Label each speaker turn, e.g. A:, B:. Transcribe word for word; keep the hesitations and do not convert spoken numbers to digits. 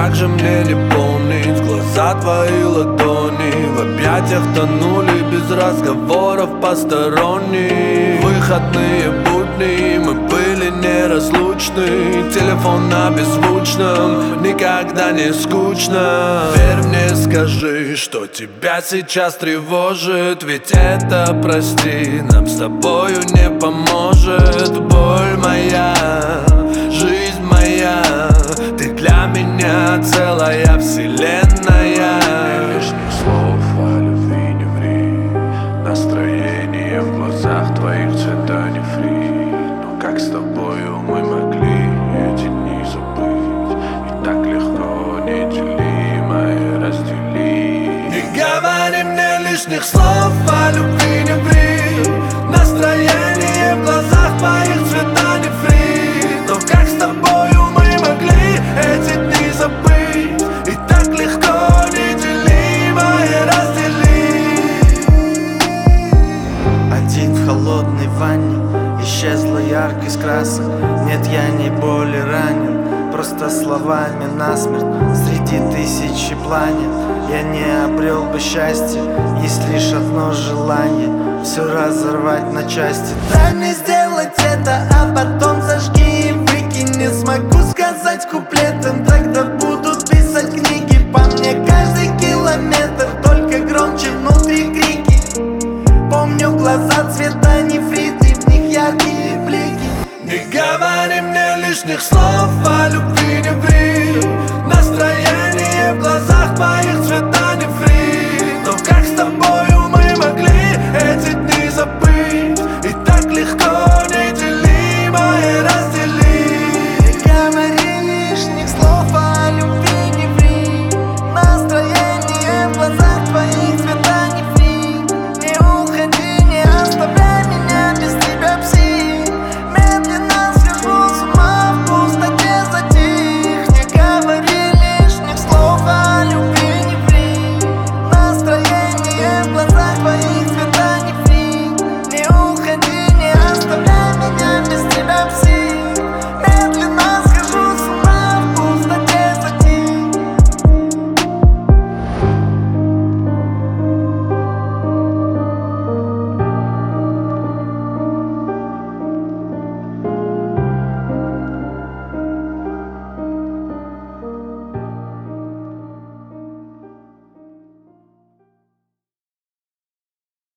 A: как же мне не помнить глаза твои ладони? В объятиях тонули без разговоров посторонних. Выходные будни, мы были неразлучны. Телефон на беззвучном, никогда не скучно. Верь мне, скажи, что тебя сейчас тревожит. Ведь это, прости, нам с тобою не поможет. Боль моя, жизнь моя, ты для меня целая вселенная.
B: Ни лишних слов о любви не ври. Настроение в глазах твоих цвета не фри. Но как с тобою мы могли эти дни забыть? И так легко неделимое разделить.
A: Не говори мне лишних слов о любви не ври. Настроение в глазах твоих цвета не фри. Но как с тобою мы могли эти дни забыть? И так легко неделимое разделить.
C: Один в холодной ванне, исчезла яркость красок. Нет, я не более ранен, просто словами насмерть. Среди тысячи планет я не обрел бы счастья. Есть лишь одно желание — все разорвать на части. Дай мне сделать это, а потом зажги и выкинь. Не смогу сказать куплетом, тогда буду писать книги. По мне каждый километр только громче внутри крики. Помню глаза цвета нефрит, и в них яркие блики.
A: Не говори мне лишних слов о любви